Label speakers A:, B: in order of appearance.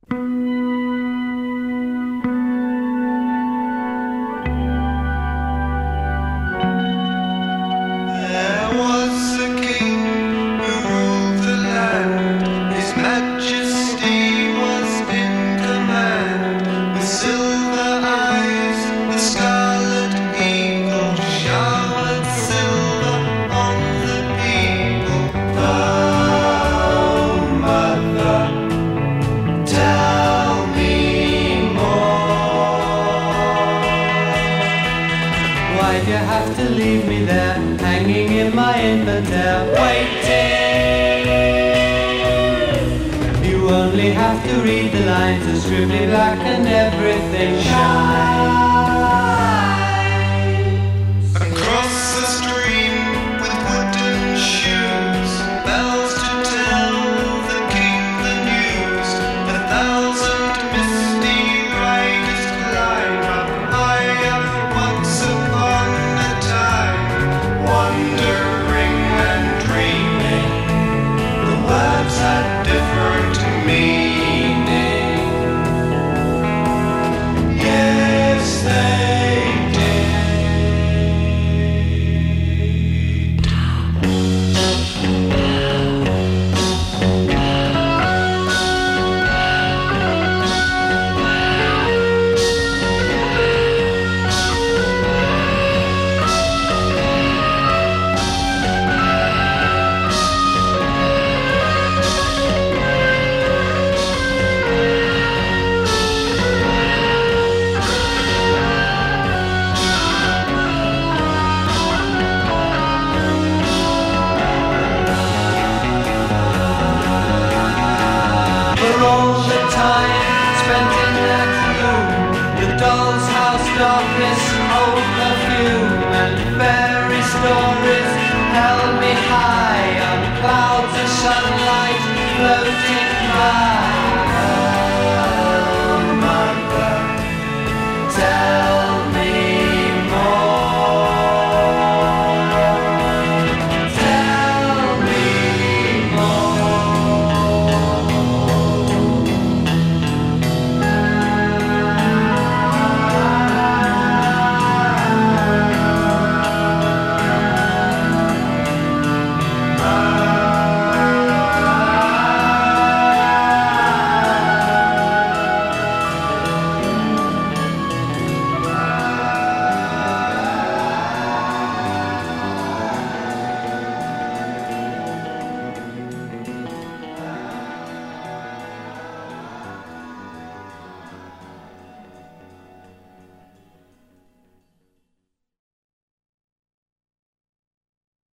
A: Why'd you have to leave me there, hanging in my Inventaire, waiting? You only have to read the lines, it's scribbly black and everything shines.
B: Across the stream with wooden shoes, bells to tell the king the news. 1,000 misty riders climb up higher once upon a time, wandering and dreaming. The words had different meaning. Yes, they did.
A: For all the time spent in that room, the doll's house dark